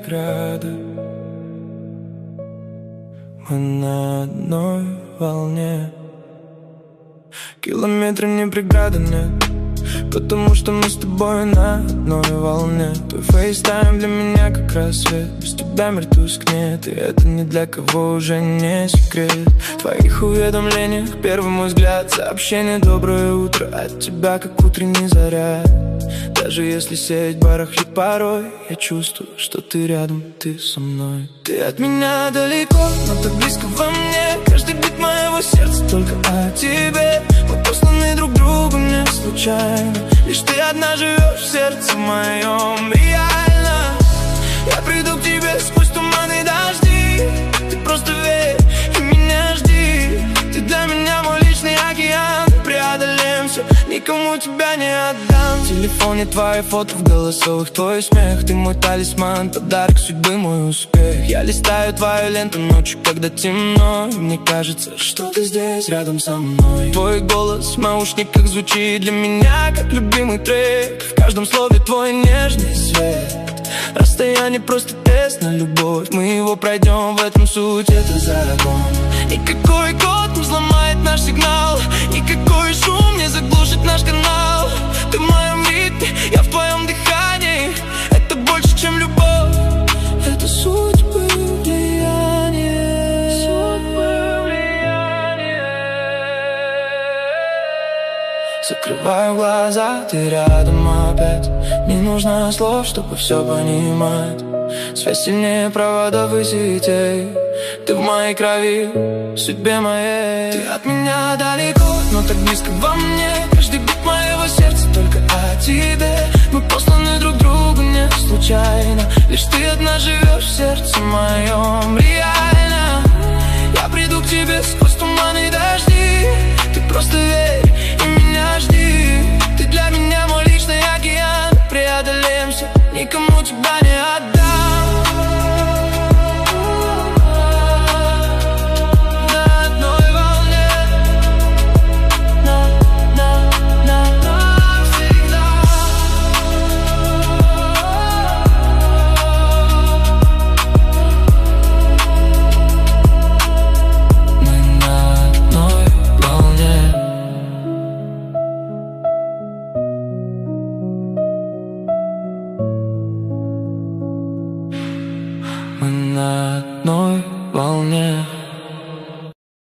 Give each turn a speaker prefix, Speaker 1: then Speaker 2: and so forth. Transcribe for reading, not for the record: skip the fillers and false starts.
Speaker 1: преграды. Мы на одной волне. Километры не преграды, нет, потому что мы с тобой на одной волне. Твой фейстайм для меня как рассвет. Без тебя мир тускнет, и это ни для кого уже не секрет. В твоих уведомлениях первый мой взгляд, сообщение «Доброе утро» от тебя, как утренний заряд. Даже если сеть барахлит порой, я чувствую, что ты рядом, ты со мной. Ты от меня далеко, но так близко во мне. Каждый бит моего сердца только о тебе. Мы посланы друг другу не случайно. Лишь ты одна живешь в сердце моем. Реально, я приду к тебе сквозь туман и дожди. Ты просто верь и меня жди. Ты для меня мой личный океан. Преодолеем все, никому тебя не отдам. В телефоне твои фото, в голосовых твой смех. Ты мой талисман, подарок судьбы, мой успех. Я листаю твою ленту ночью, когда темно, и мне кажется, что ты здесь, рядом со мной. Твой голос в наушниках звучит для меня, как любимый трек. В каждом слове твой нежный свет. Расстояние просто тест на любовь. Мы его пройдем, в этом суть, это закон. Никакой код не взломает наш сигнал. Никакой шум не заглушит наш канал. Ты в моем ритме, я в твоем дыхании. Это больше, чем любовь. Это судьбы влияние. Судьбы влияние. Закрываю глаза, ты рядом опять. Не нужно слов, чтобы все понимать. Связь сильнее проводов и сетей. Ты в моей крови, в судьбе моей. Ты от меня далеко, но так близко во мне. Каждый бит моего сердца только о тебе. Мы посланы друг другу не случайно. Лишь ты одна живешь в сердце моем. Реально, я приду к тебе сквозь